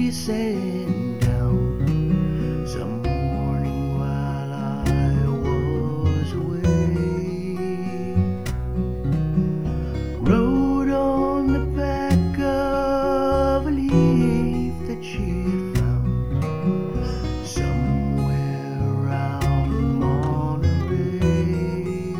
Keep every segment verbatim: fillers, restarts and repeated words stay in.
sitting down some morning while I was away. Wrote on the back of a leaf that she had found somewhere around Monterey.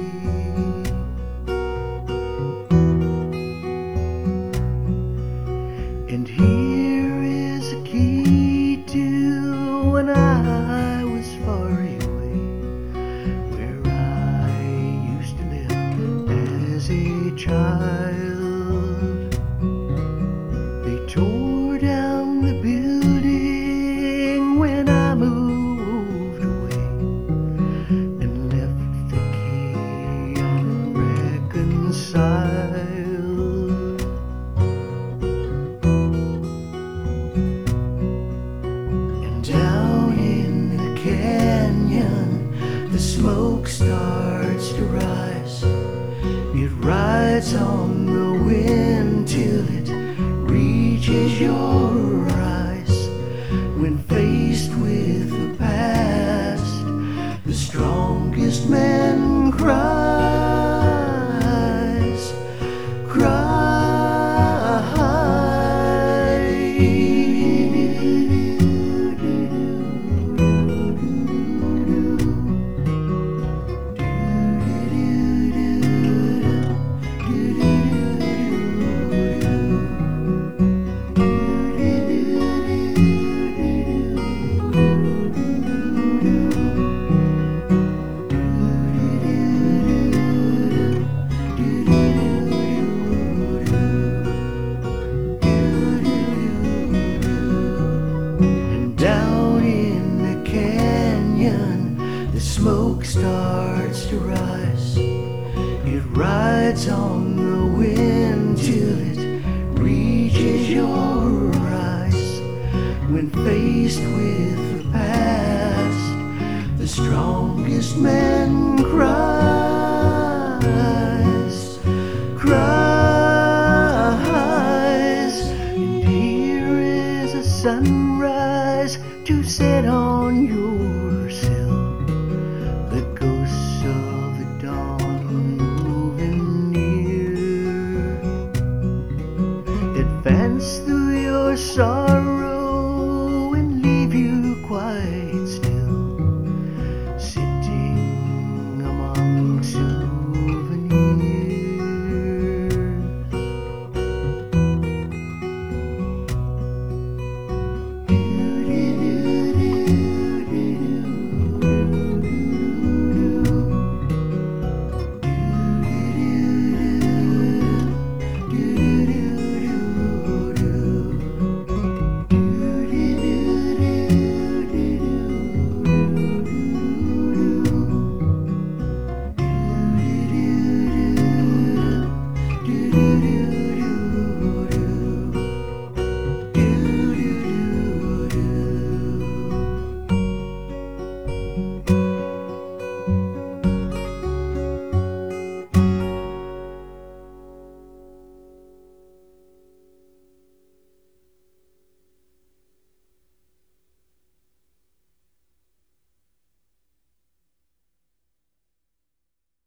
And here is a key to when I was far away, where I used to live as a child. They tore down the building when I moved away and left the key unreconciled. Down in the canyon, the smoke starts to rise. It rides on the wind till it reaches your eyes. When faced with the past, the strongest man cries, cries. Down in the canyon, the smoke starts to rise. It rides on the wind till it reaches your eyes. When faced with the past, the strongest man cries, cries. And here is a sunrise to set on your sill. The ghosts of the dawn moving near, advance through your sorrow.